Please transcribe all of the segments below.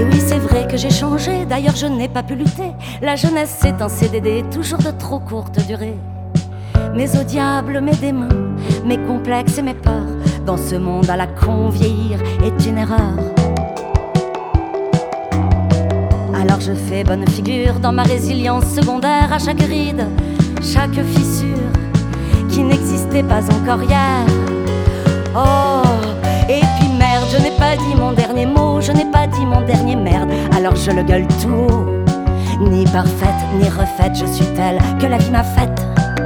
Et oui, c'est vrai que j'ai changé, d'ailleurs je n'ai pas pu lutter. La jeunesse c'est un CDD, toujours de trop courte durée. Mais au diable mes démons, mes complexes et mes peurs, dans ce monde à la con, vieillir est une erreur. Alors je fais bonne figure dans ma résilience secondaire, à chaque ride, chaque fissure qui n'existait pas encore hier. Oh, et puis merde, je n'ai pas dit mon dernier mot, je n'ai pas dit mon dernier merde, alors je le gueule tout haut. Ni parfaite, ni refaite, je suis telle que la vie m'a faite.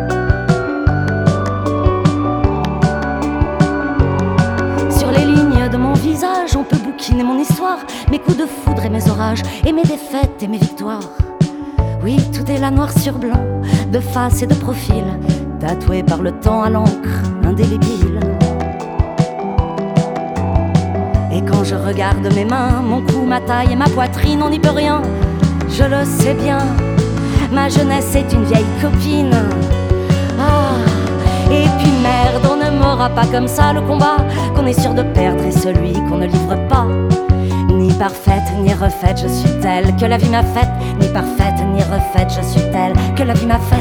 Sur les lignes de mon visage, on peut bouquiner mon histoire, mes coups de foudre et mes orages, et mes défaites et mes victoires. Oui, tout est là noir sur blanc, de face et de profil, tatoué par le temps à l'encre indélébile. Et quand je regarde mes mains, mon cou, ma taille et ma poitrine, on n'y peut rien, je le sais bien. Ma jeunesse est une vieille copine. Ah, et puis merde, on ne m'aura pas comme ça le combat qu'on est sûr de perdre est celui qu'on ne livre pas. Ni parfaite, ni refaite, je suis telle que la vie m'a faite. Ni parfaite, ni refaite, je suis telle que la vie m'a faite.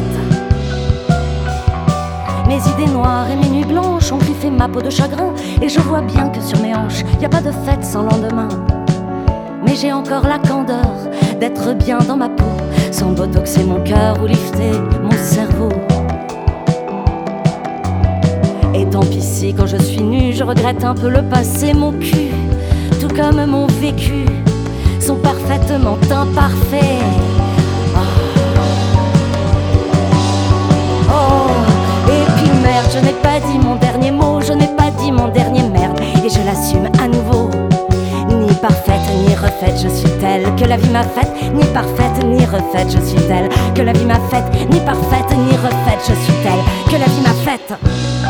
Mes idées noires et mes nuits blanches ont griffé ma peau de chagrin, et je vois bien que sur mes hanches, y a pas de fête sans lendemain. Mais j'ai encore la candeur d'être bien dans ma peau, sans botoxer mon cœur ou lifter mon cerveau. Et tant pis si quand je suis nue, je regrette un peu le passé. Mon cul, tout comme mon vécu, sont parfaitement imparfaits. Je n'ai pas dit mon dernier mot, je n'ai pas dit mon dernier merde, et je l'assume à nouveau. Ni parfaite, ni refaite, je suis telle que la vie m'a faite. Ni parfaite, ni refaite, je suis telle que la vie m'a faite. Ni parfaite, ni refaite, je suis telle que la vie m'a faite.